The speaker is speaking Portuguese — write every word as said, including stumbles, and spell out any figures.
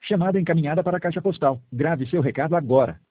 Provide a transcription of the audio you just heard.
Chamada encaminhada para a caixa postal. Grave seu recado agora.